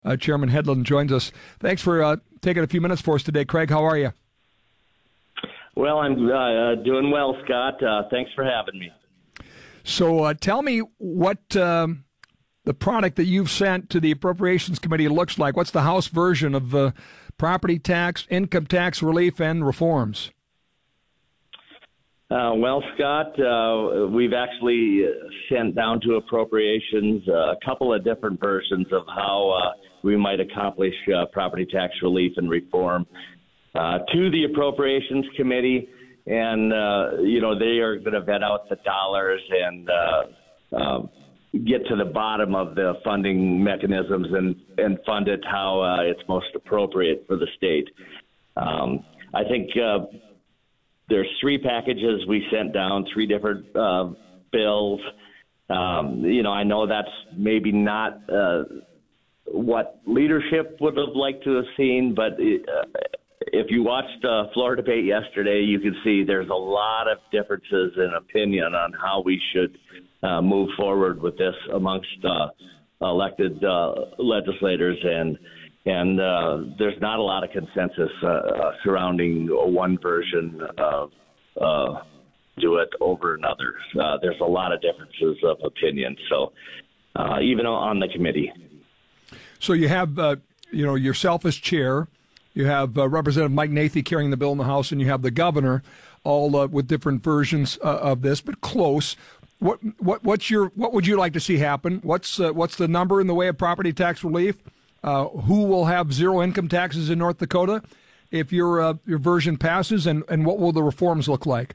Chairman Hedlund joins us. Thanks for taking a few minutes for us today. Craig, how are you? Well, I'm doing well, Scott. Thanks for having me. So tell me what the product that you've sent to the Appropriations Committee looks like. What's the House version of the property tax, income tax relief, and reforms? Well, Scott, we've actually sent down to Appropriations a couple of different versions of how we might accomplish property tax relief and reform to the Appropriations Committee. And, they are going to vet out the dollars and get to the bottom of the funding mechanisms and fund it how it's most appropriate for the state. I think there's three packages we sent down, three different bills. I know that's maybe not what leadership would have liked to have seen, but if you watched the floor debate yesterday, you could see there's a lot of differences in opinion on how we should move forward with this amongst elected legislators, and there's not a lot of consensus surrounding one version of do it over another. There's a lot of differences of opinion. So even on the committee. So you have, yourself as chair, you have Representative Mike Nathey carrying the bill in the House, and you have the governor, all with different versions of this, but close. What would you like to see happen? What's the number in the way of property tax relief? Who will have zero income taxes in North Dakota if your version passes, and what will the reforms look like?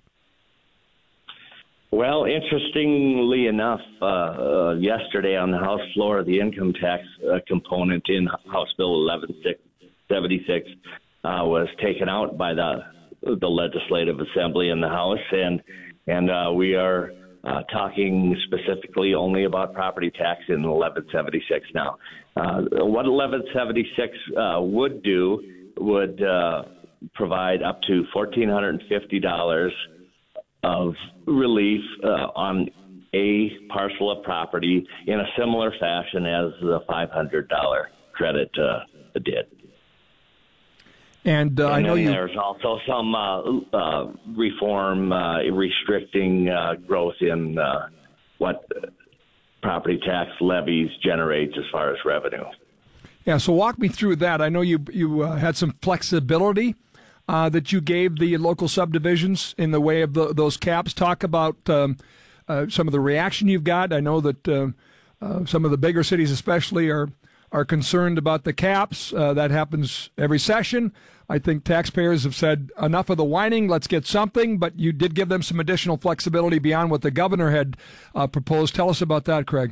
Well, interestingly enough, yesterday on the House floor, the income tax component in House Bill 1176 was taken out by the Legislative Assembly in the House, and we are talking specifically only about property tax in 1176 now. What 1176 would do would provide up to $1,450 of relief on a parcel of property in a similar fashion as the $500 credit did. And I know there's also some reform restricting growth in what property tax levies generates as far as revenue. Yeah, so walk me through that. I know you had some flexibility that you gave the local subdivisions in the way of those caps. Talk about some of the reaction you've got. I know that some of the bigger cities especially are concerned about the caps. That happens every session. I think taxpayers have said enough of the whining, let's get something, but you did give them some additional flexibility beyond what the governor had proposed. Tell us about that, Craig.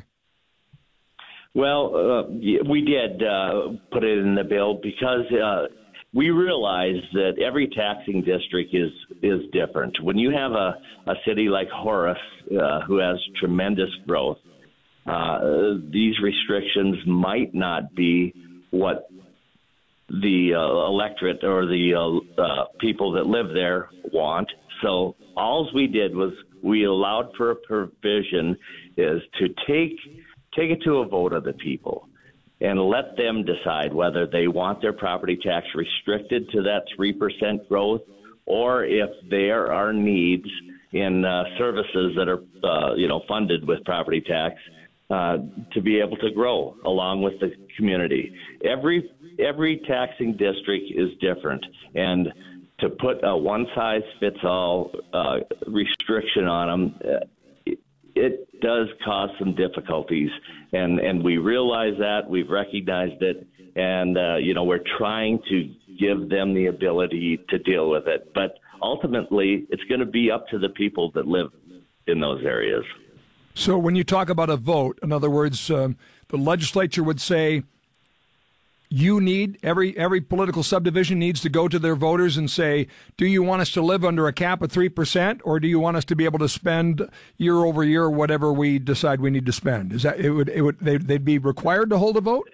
Well, we did put it in the bill because we realize that every taxing district is different. When you have a city like Horace who has tremendous growth, these restrictions might not be what the electorate or the people that live there want. So all we did was we allowed for a provision is to take it to a vote of the people and let them decide whether they want their property tax restricted to that 3% growth, or if there are needs in services that are funded with property tax to be able to grow along with the community. Every taxing district is different, and to put a one-size-fits-all restriction on them, it does cause some difficulties, and we realize that. We've recognized it, and we're trying to give them the ability to deal with it. But ultimately, it's going to be up to the people that live in those areas. So when you talk about a vote, in other words, the legislature would say, you need, every political subdivision needs to go to their voters and say, do you want us to live under a cap of 3%, or do you want us to be able to spend year over year whatever we decide we need to spend? Is that they'd be required to hold a vote?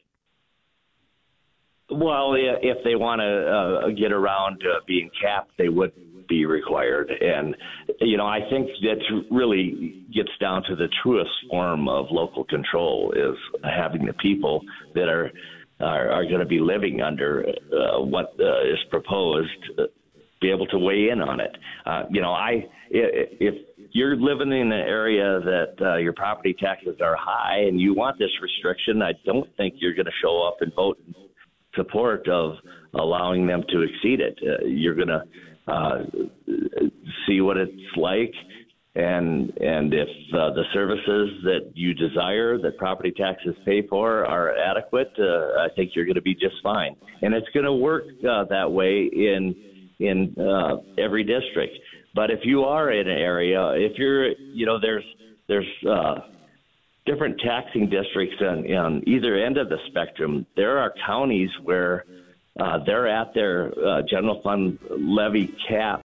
Well, if they want to get around being capped, they would be required. And, I think that really gets down to the truest form of local control is having the people that are are going to be living under what is proposed, be able to weigh in on it. If you're living in an area that your property taxes are high and you want this restriction, I don't think you're going to show up and vote in support of allowing them to exceed it. You're going to see what it's like. And if the services that you desire that property taxes pay for are adequate, I think you're going to be just fine. And it's going to work that way in every district. But if you are in an area, if you're, there's different taxing districts on either end of the spectrum. There are counties where they're at their general fund levy cap